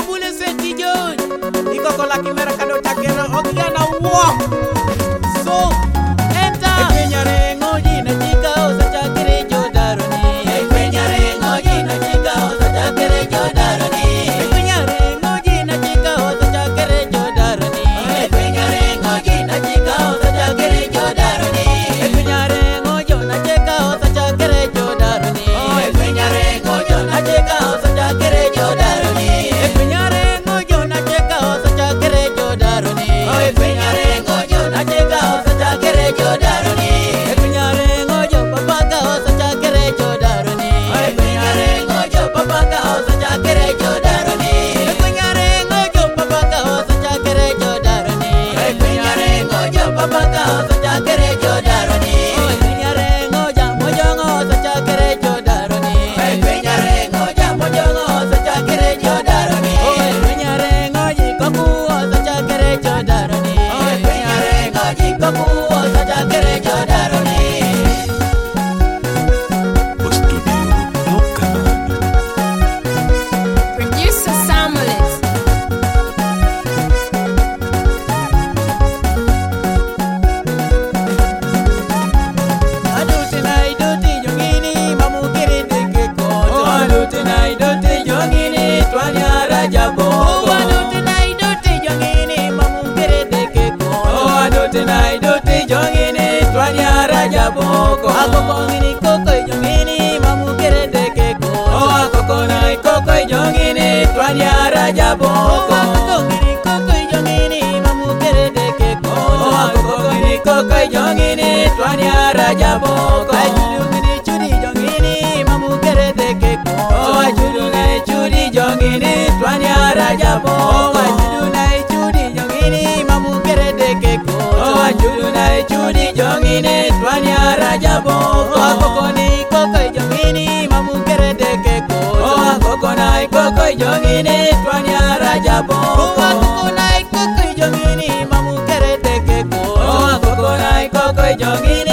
bule senti joy iko kola kimera kado takero okiana walk so enter penyare ngoji na chika osachakire jodaroni penyare ngoji na chika osachakire jodaroni penyare ngoji na chika osachakire jodaroni penyare ngoji na chika osachakire jodaroni penyare ngojo na chika osachakire jodaroni penyare ngojo na chika osachakire jodaroni penyare ngojo na chika osachakire jodaroni penyare ngojo na chika osachakire jodaroni penyare ngojo papaka osachakire jodaroni penyare ngojo papaka osachakire jodaroni penyare ngojo papaka osachakire jodaroni penyare ngojo papaka osachakire jodaroni penyare ngoja mojongo osachakire jodaroni penyare ngoja mojongo osachakire jodaroni penyare ngoji koku osachakire jodaroni penyare ngoji koku osachakire jodaroni. Producer Samuelis. Jongini